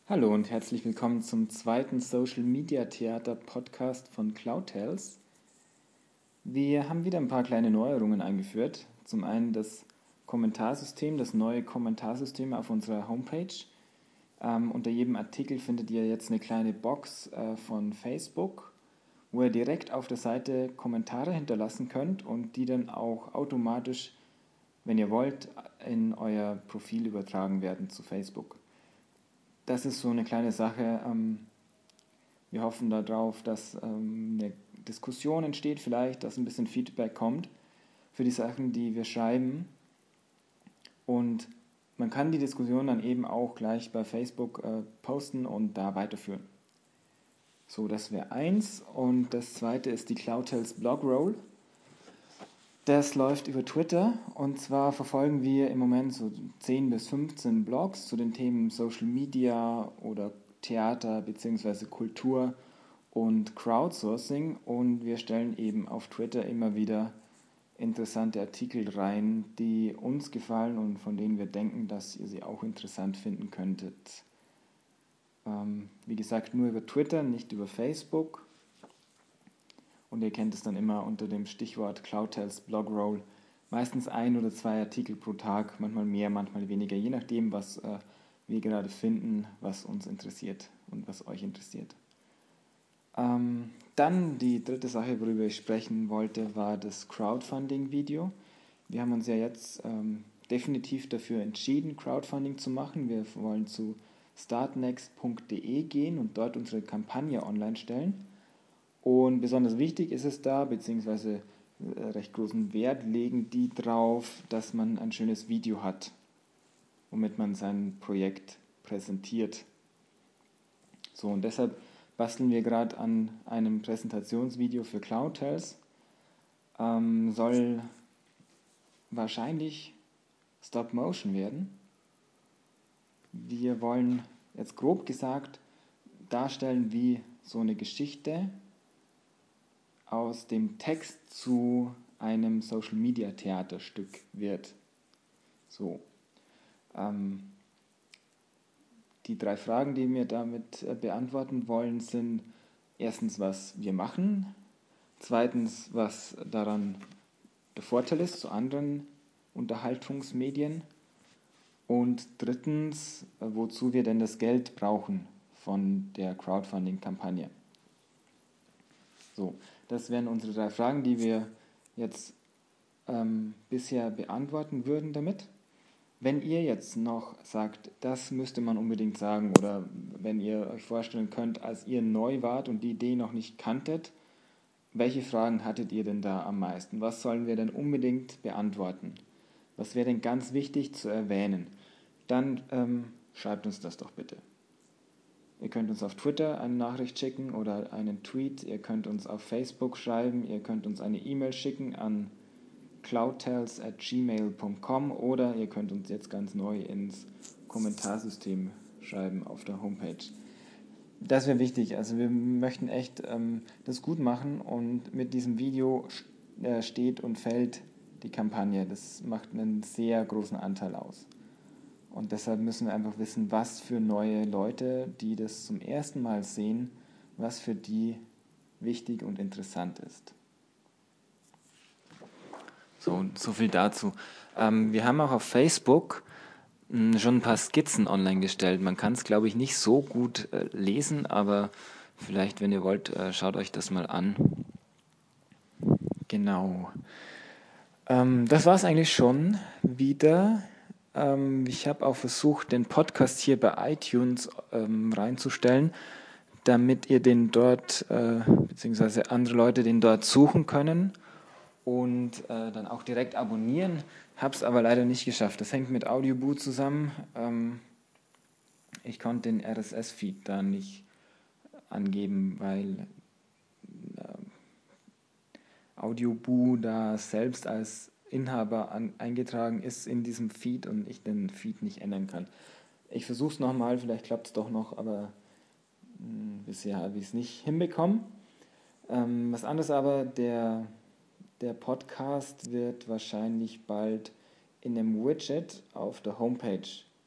Hallo und herzlich willkommen zum zweiten Social Media Theater Podcast von Cloudtales. Wir haben wieder ein paar kleine Neuerungen eingeführt. Zum einen das neue Kommentarsystem auf unserer Homepage. Unter jedem Artikel findet ihr jetzt eine kleine Box von Facebook, wo ihr direkt auf der Seite Kommentare hinterlassen könnt und die dann auch automatisch, wenn ihr wollt, in euer Profil übertragen werden zu Facebook. Das ist so eine kleine Sache. Wir hoffen darauf, dass eine Diskussion entsteht, vielleicht, dass ein bisschen Feedback kommt für die Sachen, die wir schreiben. Und man kann die Diskussion dann eben auch gleich bei Facebook posten und da weiterführen. So, das wäre eins. Und das zweite ist die Cloudtales Blogroll. Das läuft über Twitter und zwar verfolgen wir im Moment so 10 bis 15 Blogs zu den Themen Social Media oder Theater bzw. Kultur und Crowdsourcing und wir stellen eben auf Twitter immer wieder interessante Artikel rein, die uns gefallen und von denen wir denken, dass ihr sie auch interessant finden könntet. Wie gesagt, nur über Twitter, nicht über Facebook. Und ihr kennt es dann immer unter dem Stichwort Cloudtales Blogroll. Meistens 1 oder 2 Artikel pro Tag, manchmal mehr, manchmal weniger, je nachdem, was wir gerade finden, was uns interessiert und was euch interessiert. Dann die dritte Sache, worüber ich sprechen wollte, war das Crowdfunding-Video. Wir haben uns ja jetzt definitiv dafür entschieden, Crowdfunding zu machen. Wir wollen zu startnext.de gehen und dort unsere Kampagne online stellen. Und besonders wichtig ist es da, beziehungsweise recht großen Wert legen die drauf, dass man ein schönes Video hat, womit man sein Projekt präsentiert. So, und deshalb basteln wir gerade an einem Präsentationsvideo für Cloudtales. Soll wahrscheinlich Stop-Motion werden. Wir wollen jetzt grob gesagt darstellen, wie so eine Geschichte aus dem Text zu einem Social-Media-Theaterstück wird. So. Die 3 Fragen, die wir damit beantworten wollen, sind erstens, was wir machen, zweitens, was daran der Vorteil ist zu anderen Unterhaltungsmedien und drittens, wozu wir denn das Geld brauchen von der Crowdfunding-Kampagne. So, das wären unsere 3 Fragen, die wir jetzt bisher beantworten würden damit. Wenn ihr jetzt noch sagt, das müsste man unbedingt sagen oder wenn ihr euch vorstellen könnt, als ihr neu wart und die Idee noch nicht kanntet, welche Fragen hattet ihr denn da am meisten? Was sollen wir denn unbedingt beantworten? Was wäre denn ganz wichtig zu erwähnen? Dann schreibt uns das doch bitte. Ihr könnt uns auf Twitter eine Nachricht schicken oder einen Tweet. Ihr könnt uns auf Facebook schreiben. Ihr könnt uns eine E-Mail schicken an cloudtales@gmail.com oder ihr könnt uns jetzt ganz neu ins Kommentarsystem schreiben auf der Homepage. Das wäre wichtig. Also wir möchten echt das gut machen und mit diesem Video steht und fällt die Kampagne. Das macht einen sehr großen Anteil aus. Und deshalb müssen wir einfach wissen, was für neue Leute, die das zum ersten Mal sehen, was für die wichtig und interessant ist. So viel dazu. Wir haben auch auf Facebook schon ein paar Skizzen online gestellt. Man kann es, glaube ich, nicht so gut lesen, aber vielleicht, wenn ihr wollt, schaut euch das mal an. Genau. Das war es eigentlich schon wieder. Ich habe auch versucht, den Podcast hier bei iTunes reinzustellen, damit ihr den dort, beziehungsweise andere Leute den dort suchen können und dann auch direkt abonnieren. Habe es aber leider nicht geschafft. Das hängt mit Audioboo zusammen. Ich konnte den RSS-Feed da nicht angeben, weil Audioboo da selbst als Inhaber eingetragen ist in diesem Feed und ich den Feed nicht ändern kann. Ich versuche es nochmal, vielleicht klappt es doch noch, aber bisher habe ich es nicht hinbekommen. Was anderes aber, der Podcast wird wahrscheinlich bald in einem Widget auf der Homepage